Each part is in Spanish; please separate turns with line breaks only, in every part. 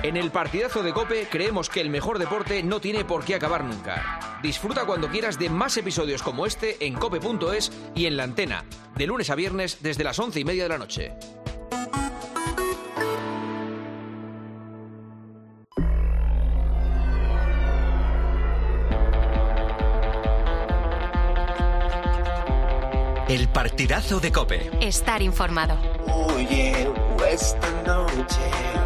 En el partidazo de COPE creemos que el mejor deporte no tiene por qué acabar nunca. Disfruta cuando quieras de más episodios como este en cope.es y en La Antena, de lunes a viernes desde las 11:30 de la noche.
El partidazo de COPE.
Estar informado.
Oye, esta noche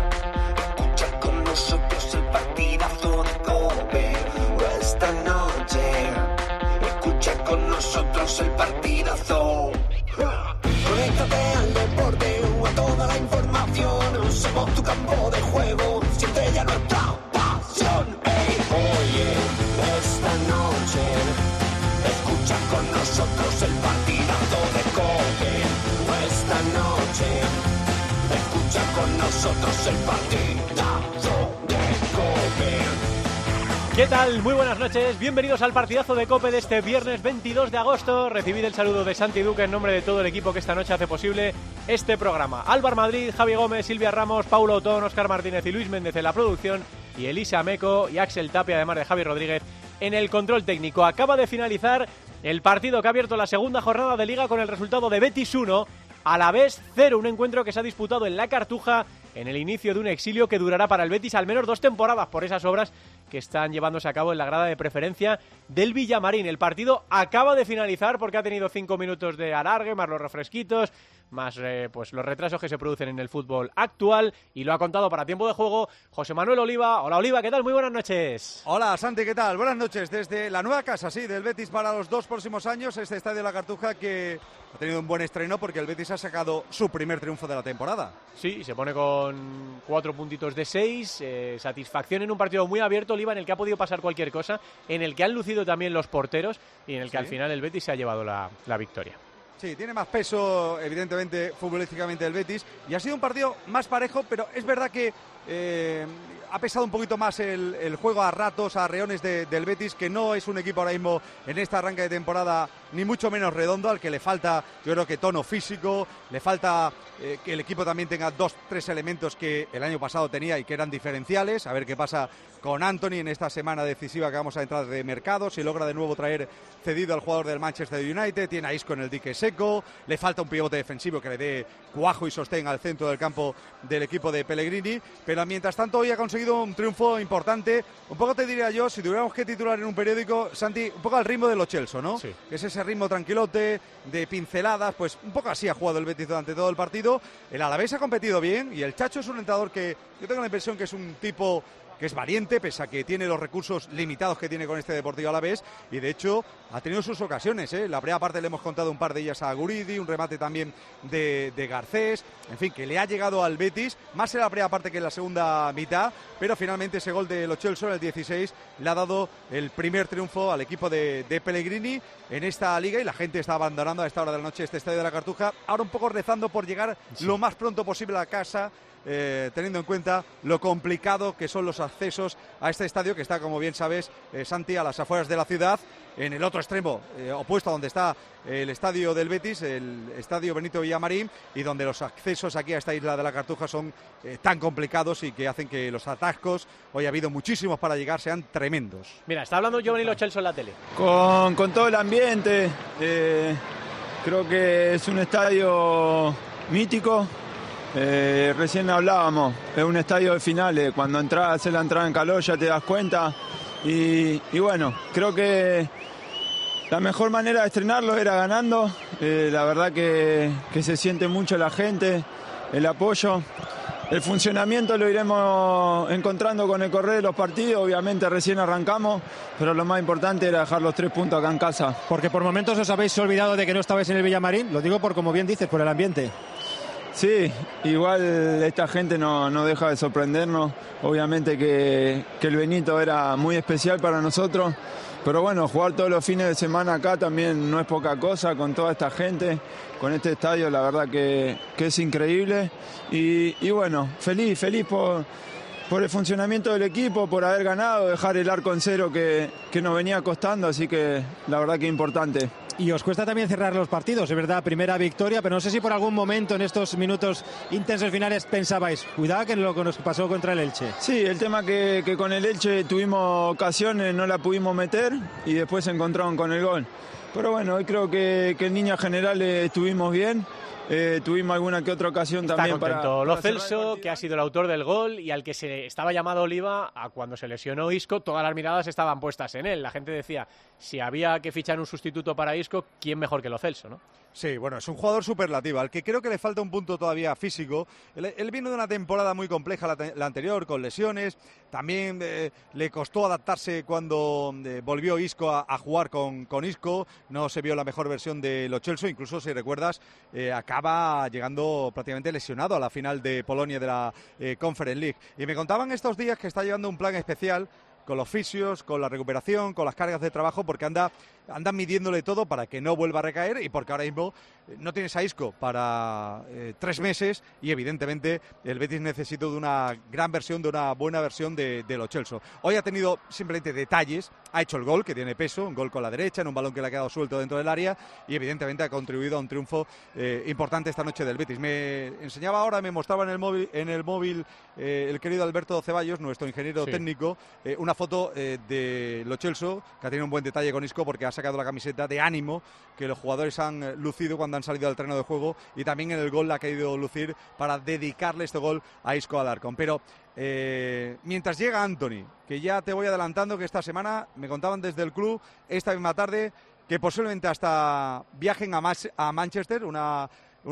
escucha con nosotros el partidazo de COPE. Esta noche escucha con nosotros el partidazo. Conéctate al deporte o a toda la información. Somos tu campo de juego. Siente ya nuestra pasión. Hey, oye, esta noche escucha con nosotros el partidazo de COPE. Esta noche escucha con nosotros el partidazo de COPE.
¿Qué tal? Muy buenas noches, bienvenidos al partidazo de COPE de este viernes 22 de agosto. Recibid el saludo de Santi Duque en nombre de todo el equipo que esta noche hace posible este programa. Álvaro Madrid, Javi Gómez, Silvia Ramos, Paulo Otón, Óscar Martínez y Luis Méndez en la producción y Elisa Meco y Axel Tapia, además de Javi Rodríguez en el control técnico. Acaba de finalizar el partido que ha abierto la segunda jornada de Liga con el resultado de Betis 1, Alavés 0, un encuentro que se ha disputado en La Cartuja en el inicio de un exilio que durará para el Betis al menos 2 temporadas por esas obras que están llevándose a cabo en la grada de preferencia del Villamarín. El partido acaba de finalizar porque ha tenido 5 minutos de alargue, más los refresquitos, más pues los retrasos que se producen en el fútbol actual, y lo ha contado para Tiempo de Juego José Manuel Oliva. Hola Oliva, ¿qué tal? Muy buenas noches.
Hola Santi, ¿qué tal? Buenas noches desde la nueva casa, sí, del Betis para los 2 próximos años, este estadio de La Cartuja que ha tenido un buen estreno porque el Betis ha sacado su primer triunfo de la temporada.
Sí, se pone con 4 puntitos de 6, satisfacción en un partido muy abierto, Oliva, en el que ha podido pasar cualquier cosa, en el que han lucido también los porteros y en el que al final el Betis se ha llevado la victoria.
Sí, tiene más peso, evidentemente, futbolísticamente el Betis, y ha sido un partido más parejo, pero es verdad que ha pesado un poquito más el juego a ratos, a reones del Betis, que no es un equipo ahora mismo en este arranque de temporada ni mucho menos redondo, al que le falta, yo creo que tono físico, le falta que el equipo también tenga 2-3 elementos que el año pasado tenía y que eran diferenciales. A ver qué pasa con Antony en esta semana decisiva que vamos a entrar de mercado, si logra de nuevo traer cedido al jugador del Manchester United, tiene a Isco en el dique seco, le falta un pivote defensivo que le dé cuajo y sostén al centro del campo del equipo de Pellegrini, pero mientras tanto hoy ha conseguido un triunfo importante, un poco te diría yo, si tuviéramos que titular en un periódico, Santi, un poco al ritmo de Lo Celso, ¿no?
Sí.
Que es ese ritmo tranquilote, de pinceladas, pues un poco así ha jugado el Betis durante todo el partido. El Alavés ha competido bien y el Chacho es un entrenador que yo tengo la impresión que es un tipo que es valiente, pese a que tiene los recursos limitados que tiene con este Deportivo Alavés, y de hecho ha tenido sus ocasiones, ¿eh? La primera parte le hemos contado un par de ellas a Guridi, un remate también de Garcés, en fin, que le ha llegado al Betis, más en la primera parte que en la segunda mitad, pero finalmente ese gol de Lo Celso en el 16 le ha dado el primer triunfo al equipo de Pellegrini en esta liga, y la gente está abandonando a esta hora de la noche este estadio de La Cartuja, ahora un poco rezando por llegar lo más pronto posible a casa, teniendo en cuenta lo complicado que son los accesos a este estadio, que está, como bien sabes, Santi, a las afueras de la ciudad, en el otro extremo opuesto a donde está el estadio del Betis, el estadio Benito Villamarín, y donde los accesos aquí a esta isla de La Cartuja son tan complicados y que hacen que los atascos, hoy ha habido muchísimos para llegar, sean tremendos.
Mira, está hablando Giovanni Lo Celso en la tele.
Con todo el ambiente, creo que es un estadio mítico. Recién hablábamos, es un estadio de finales, cuando haces la entrada en calor ya te das cuenta, y bueno, creo que la mejor manera de estrenarlo era ganando. La verdad que se siente mucho la gente, el apoyo. El funcionamiento lo iremos encontrando con el correr de los partidos, obviamente recién arrancamos, pero lo más importante era dejar los 3 puntos acá en casa.
Porque por momentos os habéis olvidado de que no estabais en el Villamarín, lo digo por, como bien dices, por el ambiente.
Sí, igual esta gente no deja de sorprendernos. Obviamente que el Benito era muy especial para nosotros, pero bueno, jugar todos los fines de semana acá también no es poca cosa, con toda esta gente, con este estadio, la verdad que es increíble. Y bueno, feliz por el funcionamiento del equipo, por haber ganado, dejar el arco en cero que nos venía costando, así que la verdad que es importante.
Y os cuesta también cerrar los partidos, es verdad, primera victoria, pero no sé si por algún momento en estos minutos intensos finales pensabais, cuidado que lo que nos pasó contra el Elche.
Sí, el tema que con el Elche tuvimos ocasiones, no la pudimos meter y después se encontraron con el gol. Pero bueno, hoy creo que en líneas generales estuvimos bien. Tuvimos alguna que otra ocasión también.
Está contento Lo Celso, que ha sido el autor del gol y al que se estaba llamado Oliva a cuando se lesionó Isco. Todas las miradas estaban puestas en él. La gente decía, si había que fichar un sustituto para Isco, ¿quién mejor que Lo Celso, no?
Sí, bueno, es un jugador superlativo, al que creo que le falta un punto todavía físico. Él vino de una temporada muy compleja, la anterior, con lesiones. También le costó adaptarse cuando volvió Isco a jugar con Isco. No se vio la mejor versión de Lo Celso, incluso si recuerdas, acaba llegando prácticamente lesionado a la final de Polonia de la Conference League. Y me contaban estos días que está llevando un plan especial con los fisios, con la recuperación, con las cargas de trabajo, porque andan midiéndole todo para que no vuelva a recaer y porque ahora mismo no tienes a Isco para 3 meses y evidentemente el Betis necesita de una gran versión, de una buena versión de Lo Celso. Hoy ha tenido simplemente detalles, ha hecho el gol, que tiene peso, un gol con la derecha, en un balón que le ha quedado suelto dentro del área y evidentemente ha contribuido a un triunfo importante esta noche del Betis. Me enseñaba ahora, me mostraba en el móvil el querido Alberto Ceballos, nuestro ingeniero técnico, una foto de Lo Celso, que ha tenido un buen detalle con Isco porque ha sacado la camiseta de ánimo que los jugadores han lucido cuando han salido al terreno de juego y también en el gol la ha querido lucir para dedicarle este gol a Isco Alarcón. Pero mientras llega Anthony, que ya te voy adelantando que esta semana me contaban desde el club, esta misma tarde, que posiblemente hasta viajen a Manchester, una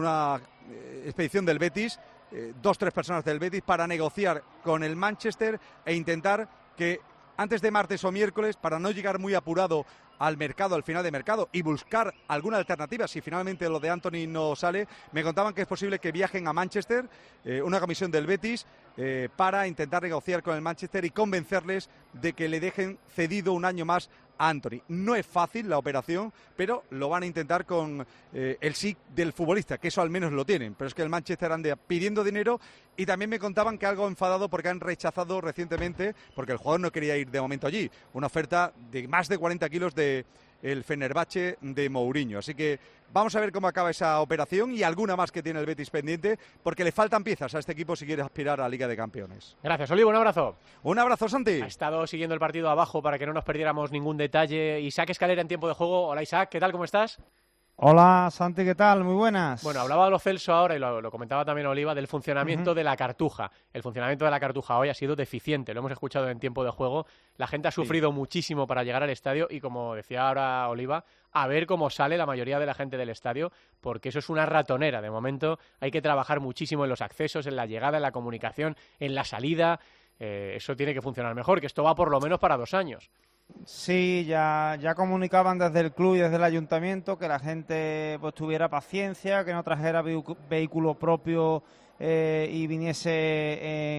expedición del Betis, 2-3 personas del Betis para negociar con el Manchester e intentar que antes de martes o miércoles, para no llegar muy apurado al mercado, al final de mercado, y buscar alguna alternativa si finalmente lo de Anthony no sale, me contaban que es posible que viajen a Manchester, una comisión del Betis, para intentar negociar con el Manchester y convencerles de que le dejen cedido un año más a Anthony. No es fácil la operación, pero lo van a intentar con el sí del futbolista, que eso al menos lo tienen, pero es que el Manchester anda pidiendo dinero y también me contaban que algo enfadado porque han rechazado recientemente, porque el jugador no quería ir de momento allí, una oferta de más de 40 kilos de el Fenerbahce de Mourinho. Así que vamos a ver cómo acaba esa operación y alguna más que tiene el Betis pendiente, porque le faltan piezas a este equipo si quiere aspirar a la Liga de Campeones.
Gracias, Olivo, un abrazo.
Un abrazo, Santi.
Ha estado siguiendo el partido abajo para que no nos perdiéramos ningún detalle. Isaac Escalera en tiempo de juego. Hola, Isaac, ¿qué tal? ¿Cómo estás?
Hola, Santi, ¿qué tal? Muy buenas.
Bueno, hablaba de Lo Celso ahora y lo comentaba también Oliva del funcionamiento de la Cartuja. El funcionamiento de la Cartuja hoy ha sido deficiente, lo hemos escuchado en tiempo de juego. La gente ha sufrido muchísimo para llegar al estadio y, como decía ahora Oliva, a ver cómo sale la mayoría de la gente del estadio, porque eso es una ratonera. De momento hay que trabajar muchísimo en los accesos, en la llegada, en la comunicación, en la salida. Eso tiene que funcionar mejor, que esto va por lo menos para 2 años.
Sí, ya comunicaban desde el club y desde el ayuntamiento que la gente pues tuviera paciencia, que no trajera vehículo propio y viniese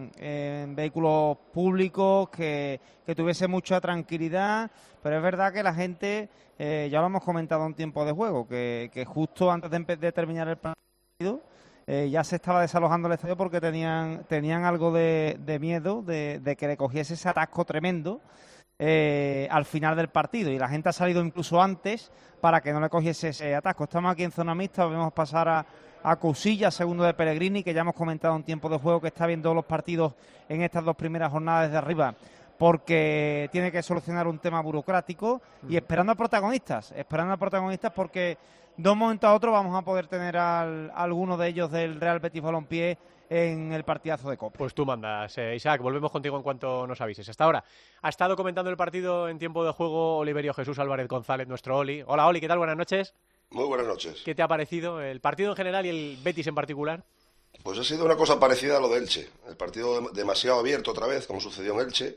en vehículos públicos, que tuviese mucha tranquilidad, pero es verdad que la gente, ya lo hemos comentado en tiempo de juego, que justo antes de terminar el partido ya se estaba desalojando el estadio porque tenían algo de miedo de que le cogiese ese atasco tremendo al final del partido, y la gente ha salido incluso antes para que no le cogiese ese atasco. Estamos aquí en zona mixta, vamos a pasar a Cousillas, segundo de Pellegrini, que ya hemos comentado en tiempo de juego que está viendo los partidos en estas 2 primeras jornadas desde arriba porque tiene que solucionar un tema burocrático y esperando a protagonistas porque de un momento a otro vamos a poder tener a alguno de ellos del Real Betis Balompié en el partidazo de Copa.
Pues tú mandas, Isaac, volvemos contigo en cuanto nos avises. Hasta ahora ha estado comentando el partido en tiempo de juego Oliverio Jesús Álvarez González, nuestro Oli. Hola, Oli, ¿qué tal? Buenas noches.
Muy buenas noches.
¿Qué te ha parecido el partido en general y el Betis en particular?
Pues ha sido una cosa parecida a lo de Elche. El partido demasiado abierto otra vez, como sucedió en Elche,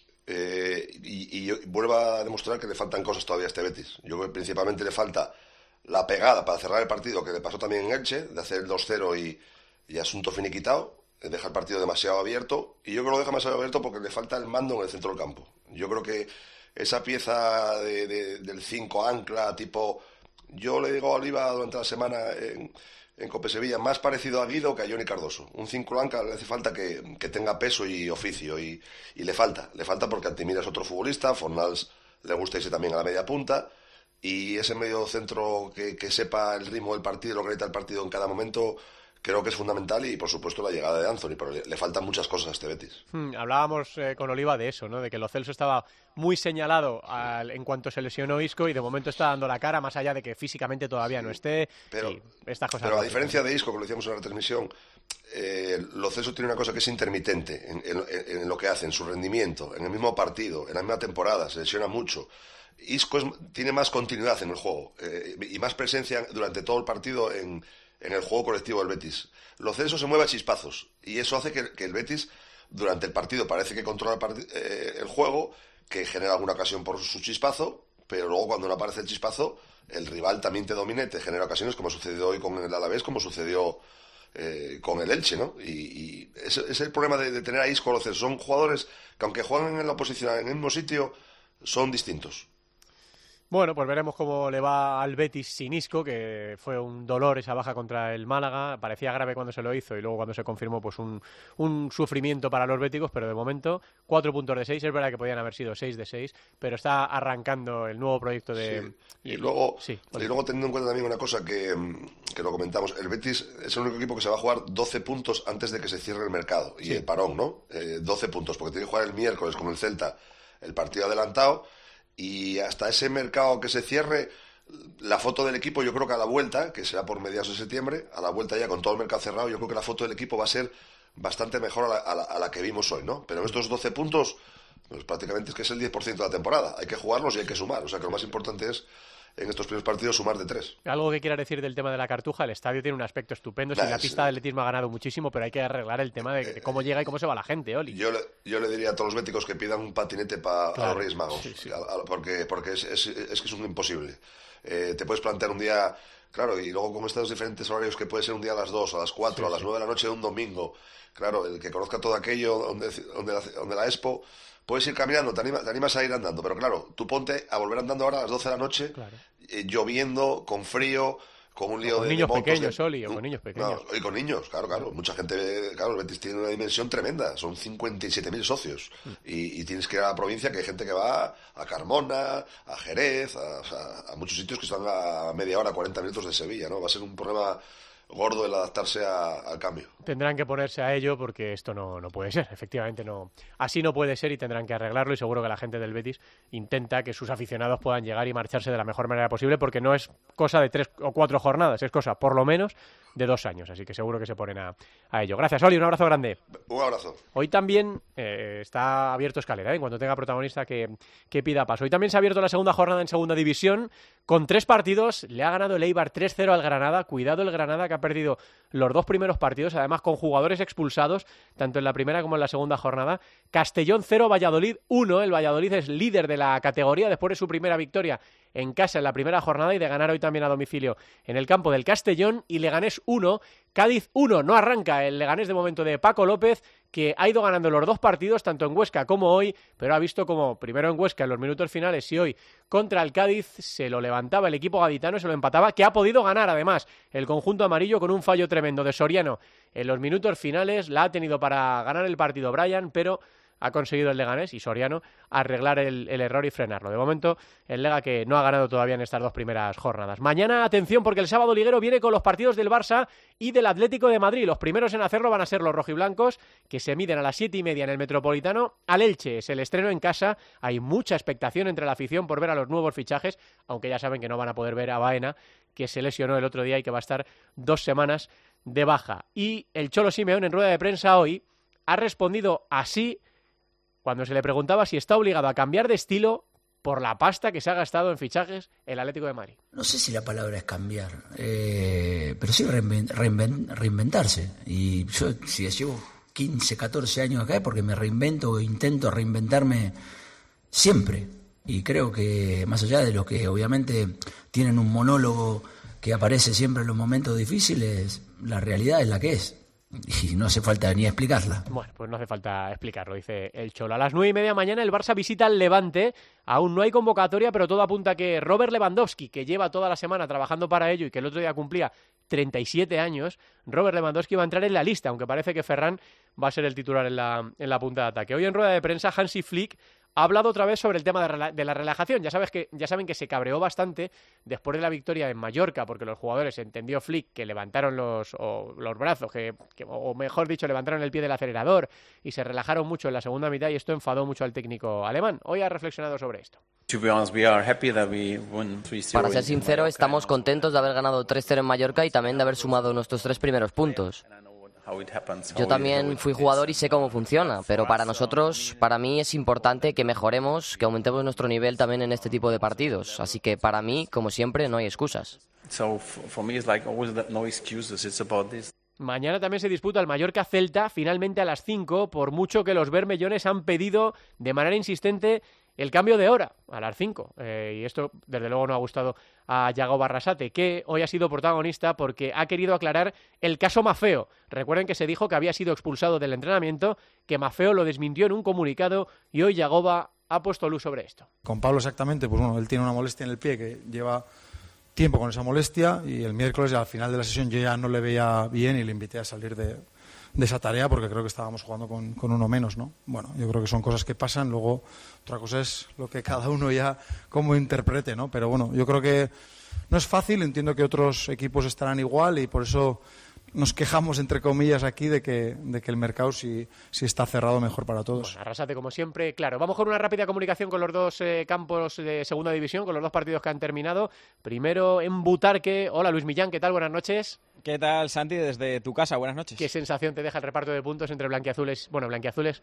y vuelve a demostrar que le faltan cosas todavía a este Betis. Yo creo que principalmente le falta la pegada para cerrar el partido, que le pasó también en Elche, de hacer el 2-0 y asunto finiquitado, deja el partido demasiado abierto, y yo creo que lo deja demasiado abierto porque le falta el mando en el centro del campo. Yo creo que esa pieza del 5 ancla, tipo, yo le digo a Oliva durante la semana en Cope Sevilla, más parecido a Guido que a Johnny Cardoso. Un 5 ancla le hace falta que tenga peso y oficio, y le falta porque Antimira es otro futbolista, Fornals le gusta irse también a la media punta, y ese medio centro que sepa el ritmo del partido, lo que necesita el partido en cada momento, creo que es fundamental, y por supuesto la llegada de Anthony, pero le faltan muchas cosas a este Betis.
Hablábamos con Oliva de eso, ¿no? De que Lo Celso estaba muy señalado en cuanto se lesionó Isco, y de momento está dando la cara, más allá de que físicamente todavía no esté.
Pero,
y estas cosas.
Pero a diferencia de Isco, que lo decíamos en la retransmisión, Lo Celso tiene una cosa que es intermitente en lo que hace, en su rendimiento, en el mismo partido, en la misma temporada, se lesiona mucho. Isco tiene más continuidad en el juego y más presencia durante todo el partido en el juego colectivo del Betis. Lo Celso se mueve a chispazos, y eso hace que el Betis durante el partido parece que controla el juego, que genera alguna ocasión por su chispazo, pero luego cuando no aparece el chispazo, el rival también te domina y te genera ocasiones, como sucedió hoy con el Alavés, como sucedió con el Elche, ¿no? Y ese es el problema de tener a Isco. Lo Celso son jugadores que, aunque juegan en la oposición, en el mismo sitio, son distintos.
Bueno, pues veremos cómo le va al Betis sin Isco, que fue un dolor esa baja contra el Málaga. Parecía grave cuando se lo hizo, y luego cuando se confirmó, pues un sufrimiento para los béticos, pero de momento 4 puntos de 6. Es verdad que podían haber sido 6 de 6, pero está arrancando el nuevo proyecto de...
Sí. Y luego teniendo en cuenta también una cosa que lo comentamos, el Betis es el único equipo que se va a jugar 12 puntos antes de que se cierre el mercado, y el parón, ¿no? 12 puntos, porque tiene que jugar el miércoles con el Celta el partido adelantado, y hasta ese mercado que se cierre, la foto del equipo, yo creo que a la vuelta, que será por mediados de septiembre, a la vuelta ya con todo el mercado cerrado, yo creo que la foto del equipo va a ser bastante mejor a la que vimos hoy, ¿no? Pero estos 12 puntos, pues prácticamente es que es el 10% de la temporada. Hay que jugarlos y hay que sumar. O sea que lo más importante es, en estos primeros partidos, sumar de 3.
Algo que quieras decir del tema de la Cartuja. El estadio tiene un aspecto estupendo. La pista de atletismo ha ganado muchísimo, pero hay que arreglar el tema de cómo llega y cómo se va la gente, Oli.
Yo le diría a todos los béticos que pidan un patinete a los Reyes Magos, porque es que es un imposible. Te puedes plantear un día, claro, y luego como están los diferentes horarios, que puede ser un día a las 2, a las 4, a las 9 de la noche de un domingo. Claro, el que conozca todo aquello, donde la Expo, puedes ir caminando, te animas a ir andando, pero claro, tú ponte a volver andando ahora a las 12 de la noche, lloviendo, con frío, con un lío
con
de
niños
motos,
pequeños, Oli, o con niños pequeños.
No, y con niños, claro. Mucha gente, claro, el Betis tiene una dimensión tremenda, son 57.000 socios, y tienes que ir a la provincia, que hay gente que va a Carmona, a Jerez, a muchos sitios que están a media hora, 40 minutos de Sevilla, ¿no? Va a ser un problema gordo el adaptarse al cambio.
Tendrán que ponerse a ello, porque esto no puede ser, efectivamente no. Así no puede ser, y tendrán que arreglarlo, y seguro que la gente del Betis intenta que sus aficionados puedan llegar y marcharse de la mejor manera posible, porque no es cosa de 3 o 4 jornadas, es cosa por lo menos de 2 años, así que seguro que se ponen a ello. Gracias, Oli, un abrazo grande.
Un abrazo.
Hoy también está abierto escalera, en cuanto tenga protagonista que pida paso. Hoy también se ha abierto la segunda jornada en segunda división, con 3 partidos. Le ha ganado el Eibar 3-0 al Granada. Cuidado el Granada, que ha perdido los 2 primeros partidos, además con jugadores expulsados, tanto en la primera como en la segunda jornada. Castellón 0, Valladolid 1. El Valladolid es líder de la categoría después de su primera victoria en casa en la primera jornada, y de ganar hoy también a domicilio en el campo del Castellón. Y Leganés 1, Cádiz 1. No arranca el Leganés de momento de Paco López, que ha ido ganando los 2 partidos, tanto en Huesca como hoy, pero ha visto como primero en Huesca en los minutos finales, y hoy contra el Cádiz se lo levantaba el equipo gaditano, se lo empataba, que ha podido ganar además el conjunto amarillo con un fallo tremendo de Soriano en los minutos finales. La ha tenido para ganar el partido Brian, pero ha conseguido el Leganés y Soriano arreglar el error y frenarlo. De momento, el Lega, que no ha ganado todavía en estas 2 primeras jornadas. Mañana, atención, porque el sábado liguero viene con los partidos del Barça y del Atlético de Madrid. Los primeros en hacerlo van a ser los rojiblancos, que se miden a las 7:30 en el Metropolitano al Elche. Es el estreno en casa. Hay mucha expectación entre la afición por ver a los nuevos fichajes, aunque ya saben que no van a poder ver a Baena, que se lesionó el otro día y que va a estar 2 semanas de baja. Y el Cholo Simeone, en rueda de prensa hoy, ha respondido así cuando se le preguntaba si está obligado a cambiar de estilo por la pasta que se ha gastado en fichajes el Atlético de Madrid.
No sé si la palabra es cambiar, pero sí reinventarse. Y yo, si llevo 15, 14 años acá, es porque me reinvento, intento reinventarme siempre. Y creo que, más allá de lo que obviamente tienen un monólogo que aparece siempre en los momentos difíciles, la realidad es la que es. Y no hace falta ni explicarla.
Bueno, pues no hace falta explicarlo, dice el Cholo. A las 9:30 mañana el Barça visita al Levante. Aún no hay convocatoria, pero todo apunta a que Robert Lewandowski, que lleva toda la semana trabajando para ello y que el otro día cumplía 37 años, Robert Lewandowski va a entrar en la lista, aunque parece que Ferran va a ser el titular en la punta de ataque. Hoy en rueda de prensa Hansi Flick ha hablado otra vez sobre el tema de la relajación. Ya saben que se cabreó bastante después de la victoria en Mallorca, porque los jugadores, entendió Flick, que levantaron los brazos, o mejor dicho, levantaron el pie del acelerador y se relajaron mucho en la segunda mitad, y esto enfadó mucho al técnico alemán. Hoy ha reflexionado sobre esto.
Para ser sincero, estamos contentos de haber ganado 3-0 en Mallorca y también de haber sumado nuestros 3 primeros puntos. Yo también fui jugador y sé cómo funciona, pero para mí es importante que mejoremos, que aumentemos nuestro nivel también en este tipo de partidos. Así que para mí, como siempre, no hay excusas.
Mañana también se disputa el Mallorca-Celta, finalmente a las 5, por mucho que los bermellones han pedido de manera insistente el cambio de hora a las 5. Y esto, desde luego, no ha gustado a Yago Barrasate, que hoy ha sido protagonista porque ha querido aclarar el caso Maffeo. Recuerden que se dijo que había sido expulsado del entrenamiento, que Maffeo lo desmintió en un comunicado, y hoy Yagoba ha puesto luz sobre esto.
Con Pablo exactamente, pues bueno, él tiene una molestia en el pie que lleva tiempo con esa molestia, y el miércoles al final de la sesión yo ya no le veía bien y le invité a salir de esa tarea porque creo que estábamos jugando con uno menos, ¿no? Bueno, yo creo que son cosas que pasan, luego otra cosa es lo que cada uno ya cómo interprete, ¿no? Pero bueno, yo creo que no es fácil, entiendo que otros equipos estarán igual y por eso nos quejamos, entre comillas, aquí de que el mercado, si está cerrado, mejor para todos.
Bueno, Arrasate, como siempre, claro. Vamos con una rápida comunicación con los dos campos de segunda división, con los dos partidos que han terminado. Primero en Butarque. Hola, Luis Millán, ¿qué tal? Buenas noches.
¿Qué tal, Santi? Desde tu casa, buenas noches.
¿Qué sensación te deja el reparto de puntos entre blanquiazules? Bueno, blanquiazules,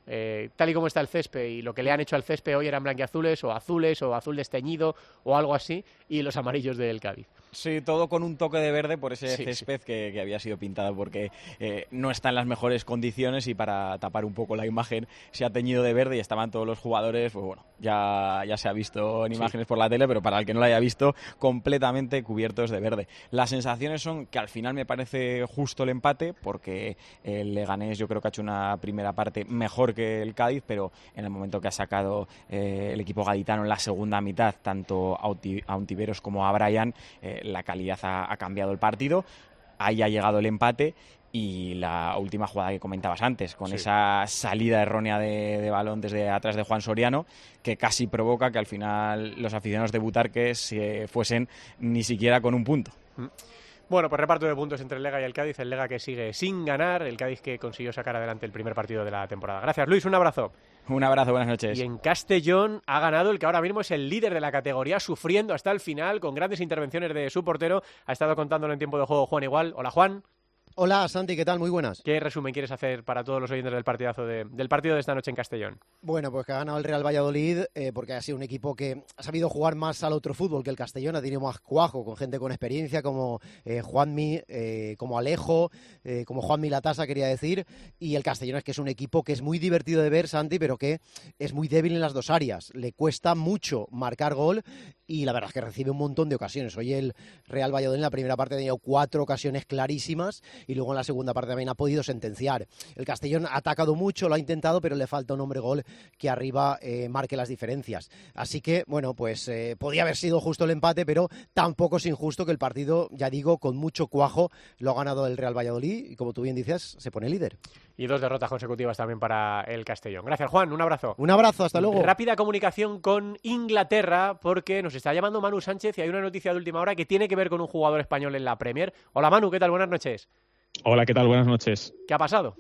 tal y como está el césped y lo que le han hecho al césped hoy eran blanquiazules o azul desteñido o algo así, y los amarillos del Cádiz.
Sí, todo con un toque de verde por ese césped que había sido pintado porque no está en las mejores condiciones, y para tapar un poco la imagen se ha teñido de verde y estaban todos los jugadores, pues bueno, ya se ha visto en imágenes por la tele, pero para el que no lo haya visto, completamente cubiertos de verde. Las sensaciones son que al final me parece justo el empate, porque el Leganés yo creo que ha hecho una primera parte mejor que el Cádiz, pero en el momento que ha sacado el equipo gaditano en la segunda mitad, tanto a Ontiveros como a Brian, la calidad ha cambiado el partido. Ahí ha llegado el empate, y la última jugada que comentabas antes, con esa salida errónea de balón desde atrás de Juan Soriano, que casi provoca que al final los aficionados de Butarque se fuesen ni siquiera con un punto.
Bueno, pues reparto de puntos entre el Lega y el Cádiz. El Lega que sigue sin ganar, el Cádiz que consiguió sacar adelante el primer partido de la temporada. Gracias, Luis, un abrazo.
Un abrazo, buenas noches.
Y en Castellón ha ganado el que ahora mismo es el líder de la categoría, sufriendo hasta el final, con grandes intervenciones de su portero. Ha estado contándolo en tiempo de juego Juan Igual. Hola, Juan.
Hola, Santi, ¿qué tal? Muy buenas.
¿Qué resumen quieres hacer para todos los oyentes del partidazo del partido de esta noche en Castellón?
Bueno, pues que ha ganado el Real Valladolid porque ha sido un equipo que ha sabido jugar más al otro fútbol que el Castellón. Ha tenido más cuajo, con gente con experiencia como Juanmi, como Alejo, como Juanmi Latasa, quería decir. Y el Castellón es que es un equipo que es muy divertido de ver, Santi, pero que es muy débil en las dos áreas. Le cuesta mucho marcar gol y la verdad es que recibe un montón de ocasiones. Hoy el Real Valladolid en la primera parte ha tenido 4 ocasiones clarísimas y luego en la segunda parte también ha podido sentenciar. El Castellón ha atacado mucho, lo ha intentado, pero le falta un hombre gol que arriba marque las diferencias. Así que, bueno, pues podía haber sido justo el empate, pero tampoco es injusto que el partido, ya digo, con mucho cuajo lo ha ganado el Real Valladolid y, como tú bien dices, se pone líder.
Y 2 derrotas consecutivas también para el Castellón. Gracias, Juan, un abrazo.
Un abrazo, hasta luego.
Rápida comunicación con Inglaterra, porque nos está llamando Manu Sánchez y hay una noticia de última hora que tiene que ver con un jugador español en la Premier. Hola, Manu, ¿qué tal? Buenas noches.
Hola, ¿qué tal? Buenas noches.
¿Qué ha pasado?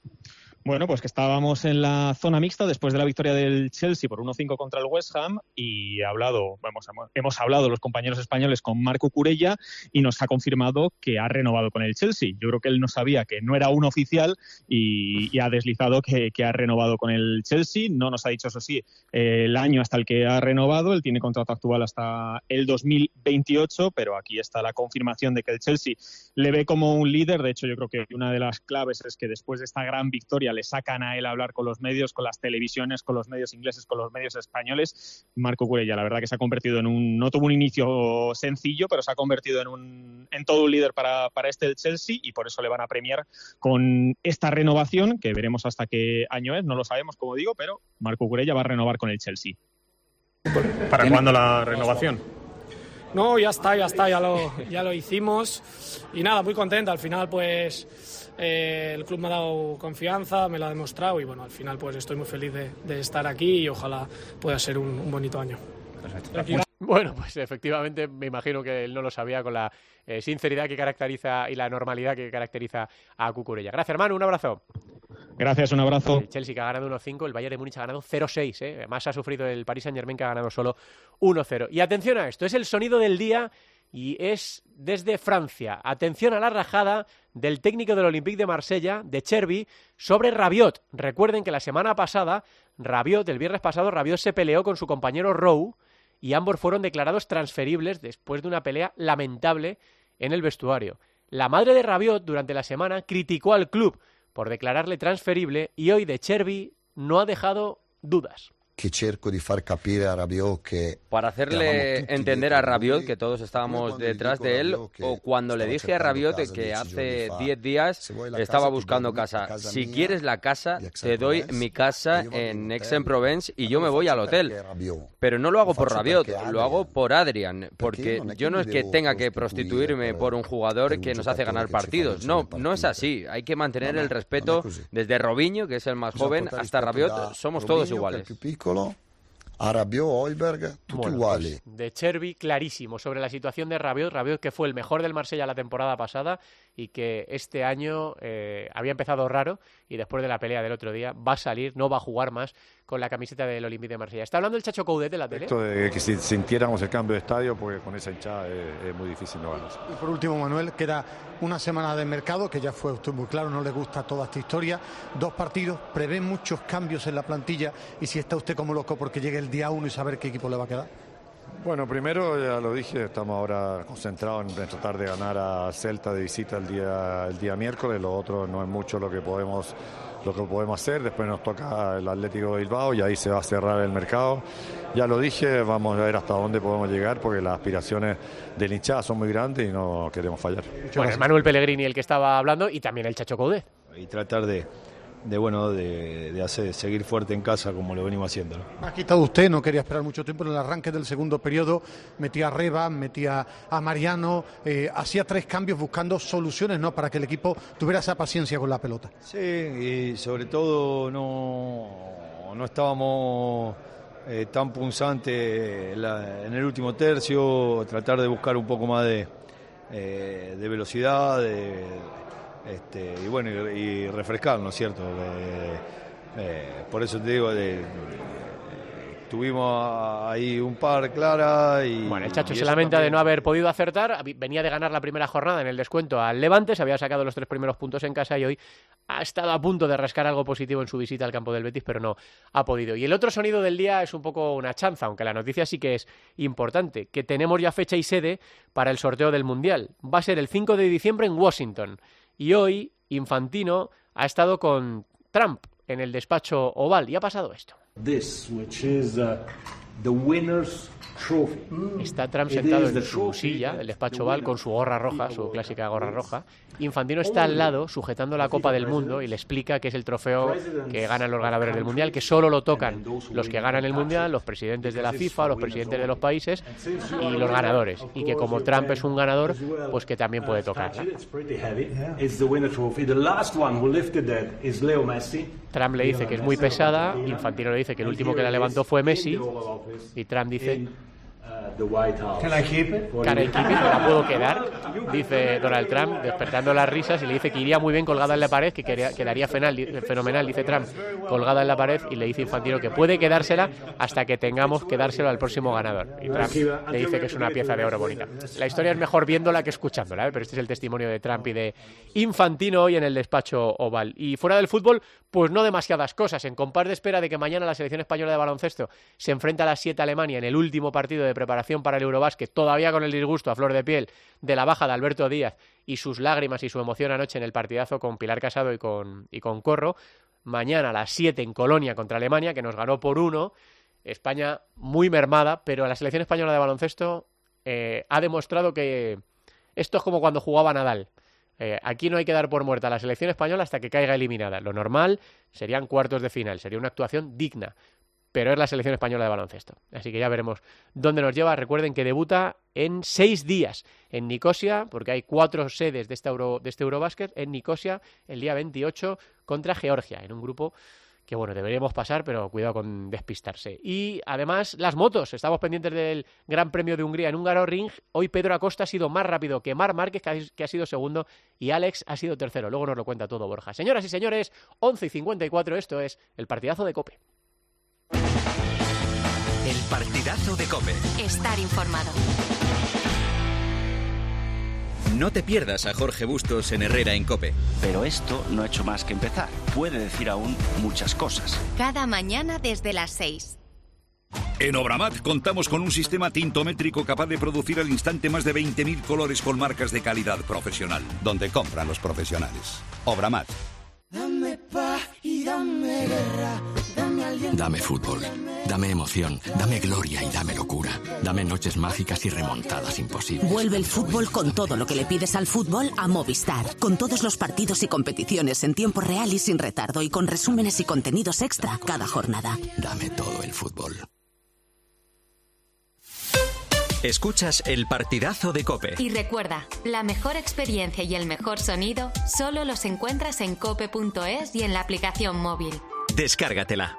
Bueno, pues que estábamos en la zona mixta después de la victoria del Chelsea por 1-5 contra el West Ham y hemos hablado los compañeros españoles con Marco Curella y nos ha confirmado que ha renovado con el Chelsea. Yo creo que él no sabía que no era un oficial y ha deslizado que ha renovado con el Chelsea. No nos ha dicho, eso sí, el año hasta el que ha renovado. Él tiene contrato actual hasta el 2028, pero aquí está la confirmación de que el Chelsea le ve como un líder. De hecho, yo creo que una de las claves es que después de esta gran victoria le sacan a él a hablar con los medios, con las televisiones, con los medios ingleses, con los medios españoles. Marco Curella, la verdad que se ha convertido no tuvo un inicio sencillo, pero se ha convertido en todo un líder para el Chelsea y por eso le van a premiar con esta renovación, que veremos hasta qué año es, no lo sabemos, como digo, pero Marco Curella va a renovar con el Chelsea.
¿Para cuándo la renovación?
No, ya está, ya lo hicimos y nada, muy contento. Al final, pues el club me ha dado confianza, me lo ha demostrado y bueno, al final pues estoy muy feliz de estar aquí y ojalá pueda ser un bonito año.
Bueno, pues efectivamente me imagino que él no lo sabía con la sinceridad que caracteriza y la normalidad que caracteriza a Cucurella. Gracias, hermano, un abrazo.
Gracias, un abrazo.
El Chelsea que ha ganado 1-5, el Bayern de Múnich ha ganado 0-6, Además ha sufrido el Paris Saint-Germain que ha ganado solo 1-0. Y atención a esto, es el sonido del día y es desde Francia. Atención a la rajada del técnico del Olympique de Marsella, de Chervi, sobre Rabiot. Recuerden que la semana pasada, el viernes pasado, Rabiot se peleó con su compañero Rowe y ambos fueron declarados transferibles después de una pelea lamentable en el vestuario. La madre de Rabiot durante la semana criticó al club por declararle transferible y hoy de Chervi no ha dejado dudas.
Que cerco di far capire a Rabiot que
para hacerle entender a Rabiot que todos estábamos detrás de él, o cuando le dije a Rabiot que hace 10 días estaba buscando casa. Si quieres la casa, te doy mi casa en Aix-en-Provence y yo me voy al hotel. Pero no lo hago por Rabiot, lo hago por Adrian, porque yo no es que tenga que prostituirme por un jugador que nos hace ganar partidos. No, no es así. Hay que mantener el respeto desde Robinho, que es el más joven, hasta Rabiot. Somos todos iguales.
A Rabiot, Højbjerg, tutti iguali.
Pues de Chervi, clarísimo sobre la situación de Rabiot. Rabiot que fue el mejor del Marsella la temporada pasada y que este año había empezado raro y después de la pelea del otro día va a salir, no va a jugar más con la camiseta del Olympique de Marsella. Está hablando el Chacho Coudet de la tele.
Esto de que si sintiéramos el cambio de estadio, porque con esa hinchada es muy difícil no ganar.
Y por último, Manuel, queda una semana de mercado, que ya fue usted muy claro, no le gusta toda esta historia. 2 partidos, prevé muchos cambios en la plantilla y si está usted como loco porque llegue el día 1 y saber qué equipo le va a quedar.
Bueno, primero, ya lo dije, estamos ahora concentrados en tratar de ganar a Celta de visita el día miércoles. Lo otro no es mucho lo que podemos hacer. Después nos toca el Atlético de Bilbao y ahí se va a cerrar el mercado. Ya lo dije, vamos a ver hasta dónde podemos llegar porque las aspiraciones del hinchada son muy grandes y no queremos fallar.
Bueno, es Manuel Pellegrini el que estaba hablando y también el Chacho Coudet.
Y tratar de seguir fuerte en casa como lo venimos haciendo, ¿no?
Ha quitado usted, no quería esperar mucho tiempo en el arranque del segundo periodo, metía a Reba, metía a Mariano, hacía 3 cambios buscando soluciones, ¿no?, para que el equipo tuviera esa paciencia con la pelota.
Sí, y sobre todo no estábamos tan punzantes en el último tercio, tratar de buscar un poco más de velocidad, y bueno, y refrescar, ¿no es cierto? Por eso te digo, tuvimos ahí un par claras y...
Bueno, el Chacho se lamenta de no haber podido acertar, venía de ganar la primera jornada en el descuento al Levante, se había sacado los 3 primeros puntos en casa y hoy ha estado a punto de rascar algo positivo en su visita al campo del Betis, pero no ha podido. Y el otro sonido del día es un poco una chanza, aunque la noticia sí que es importante, que tenemos ya fecha y sede para el sorteo del Mundial. Va a ser el 5 de diciembre en Washington. Y hoy Infantino ha estado con Trump en el despacho Oval y ha pasado esto. Está Trump sentado en su silla del despacho Oval con su gorra roja, su clásica gorra roja. Infantino está al lado sujetando la Copa del Mundo y le explica que es el trofeo que ganan los ganadores del Mundial, que solo lo tocan los que ganan el Mundial, los presidentes de la FIFA, los presidentes de los países y los ganadores. Y que como Trump es un ganador, pues que también puede tocarla. Trump le dice que es muy pesada, Infantino le dice que el último que la levantó fue Messi y Trump dice... Can I keep it? ¿Me la puedo quedar? Dice Donald Trump, despertando las risas, y le dice que iría muy bien colgada en la pared, que quedaría fenomenal, dice Trump, colgada en la pared, y le dice Infantino que puede quedársela hasta que tengamos que dárselo al próximo ganador. Y Trump le dice que es una pieza de oro bonita. La historia es mejor viéndola que escuchándola, pero este es el testimonio de Trump y de Infantino hoy en el despacho Oval. Y fuera del fútbol, pues no demasiadas cosas. En compás de espera de que mañana la selección española de baloncesto se enfrenta a las 7 a Alemania en el último partido de preparación para el Eurobásquet, todavía con el disgusto a flor de piel de la baja de Alberto Díaz y sus lágrimas y su emoción anoche en el partidazo con Pilar Casado y con Corro. Mañana a las 7 en Colonia contra Alemania, que nos ganó por 1. España muy mermada, pero la selección española de baloncesto ha demostrado que esto es como cuando jugaba Nadal. Aquí no hay que dar por muerta a la selección española hasta que caiga eliminada. Lo normal serían cuartos de final, sería una actuación digna. pero es la selección española de baloncesto. Así que ya veremos dónde nos lleva. Recuerden que debuta en 6 días en Nicosia, porque hay 4 sedes de este Eurobásquet, en Nicosia el día 28 contra Georgia, en un grupo que bueno, deberíamos pasar, pero cuidado con despistarse. Y además, las motos. Estamos pendientes del Gran Premio de Hungría en Hungaroring. Hoy Pedro Acosta ha sido más rápido que Marc Márquez, que ha sido segundo, y Alex ha sido tercero. Luego nos lo cuenta todo Borja. Señoras y señores, 11:54, esto es el partidazo de COPE.
El partidazo de COPE.
Estar informado.
No te pierdas a Jorge Bustos en Herrera en COPE.
Pero esto no ha hecho más que empezar. Puede decir aún muchas cosas.
Cada mañana desde las 6.
En Obramat contamos con un sistema tintométrico capaz de producir al instante más de 20.000 colores con marcas de calidad profesional. Donde compran los profesionales. Obramat.
Dame paz y dame guerra, dame aliento.
Dame fútbol, dame emoción, dame gloria y dame locura. Dame noches mágicas y remontadas imposibles.
Vuelve el fútbol con todo lo que le pides al fútbol a Movistar. Con todos los partidos y competiciones en tiempo real y sin retardo y con resúmenes y contenidos extra cada jornada.
Dame todo el fútbol.
Escuchas el partidazo de COPE.
Y recuerda, la mejor experiencia y el mejor sonido solo los encuentras en cope.es y en la aplicación móvil.
Descárgatela.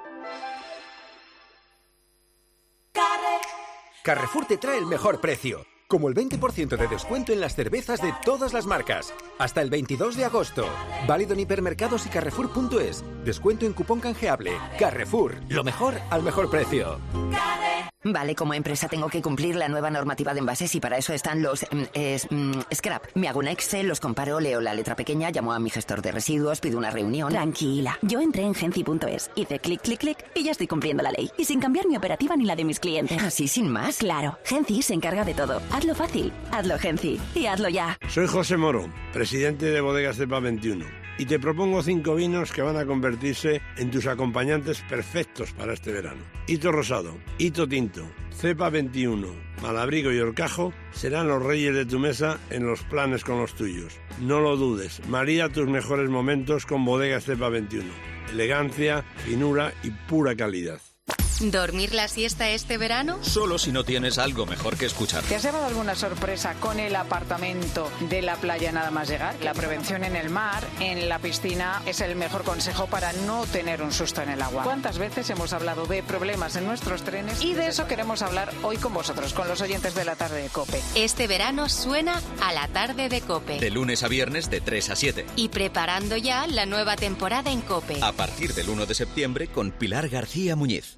Carrefour te trae el mejor precio, como el 20% de descuento en las cervezas de todas las marcas. Hasta el 22 de agosto. Válido en hipermercados y Carrefour.es. Descuento en cupón canjeable. Carrefour, lo mejor al mejor precio.
Vale, como empresa tengo que cumplir la nueva normativa de envases y para eso están los scrap. Me hago un Excel, los comparo, leo la letra pequeña, llamo a mi gestor de residuos, pido una reunión.
Tranquila, yo entré en Genci.es, hice clic, clic, clic y ya estoy cumpliendo la ley. Y sin cambiar mi operativa ni la de mis clientes.
¿Así sin más?
Claro, Genci se encarga de todo. Hazlo fácil, hazlo Genci y hazlo ya.
Soy José Moro, presidente de Bodegas Cepa 21. Y te propongo 5 vinos que van a convertirse en tus acompañantes perfectos para este verano. Hito Rosado, Hito Tinto, Cepa 21, Malabrigo y Horcajo serán los reyes de tu mesa en los planes con los tuyos. No lo dudes, marida tus mejores momentos con Bodegas Cepa 21. Elegancia, finura y pura calidad.
¿Dormir la siesta este verano?
Solo si no tienes algo mejor que escuchar.
¿Te has llevado alguna sorpresa con el apartamento de la playa nada más llegar? La prevención en el mar, en la piscina, es el mejor consejo para no tener un susto en el agua. ¿Cuántas veces hemos hablado de problemas en nuestros trenes? Y de eso queremos hablar hoy con vosotros, con los oyentes de la tarde de COPE.
Este verano suena a la tarde de COPE.
De lunes a viernes de 3 a 7.
Y preparando ya la nueva temporada en COPE.
A partir del 1 de septiembre con Pilar García Muñiz.